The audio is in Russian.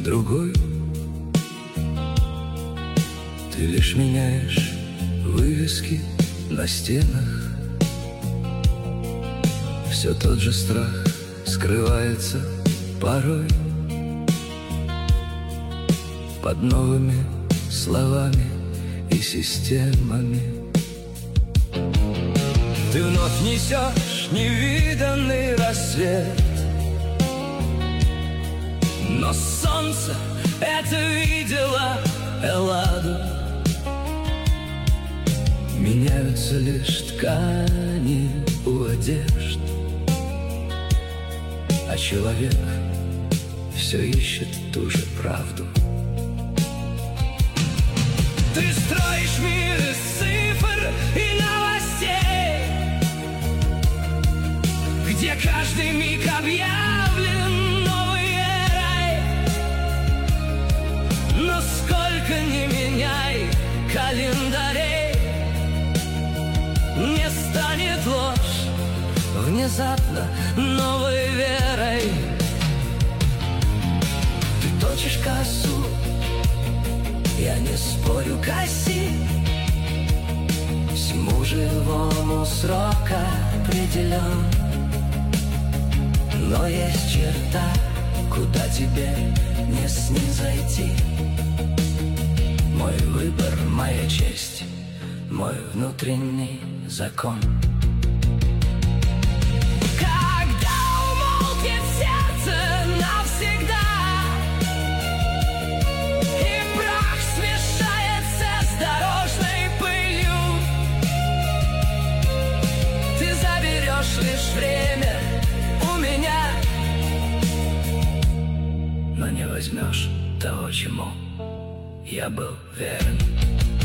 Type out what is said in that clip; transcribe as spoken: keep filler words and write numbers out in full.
другую. Ты лишь меняешь вывески на стенах. Все тот же страх скрывается порой под новыми словами и системами. Ты вновь несешь невиданный рассвет, но солнце это видело Элладу. Меняются лишь ткани у одежд, а человек все ищет ту же правду. Ты строишь мир из цифр и новостей, где каждый миг объявлен новый рай. Но сколько ни меняй календарей, не станет ложь внезапно новой верой. Ты точишь косу, я не спорю, коси. Всему живому срок определен, но есть черта, куда тебе не снизойти. Мой выбор, моя честь, мой внутренний закон. Когда умолкнет сердце навсегда, и прах смешается с дорожной пылью, ты заберешь лишь время у меня, но не возьмешь того, чему я был верен.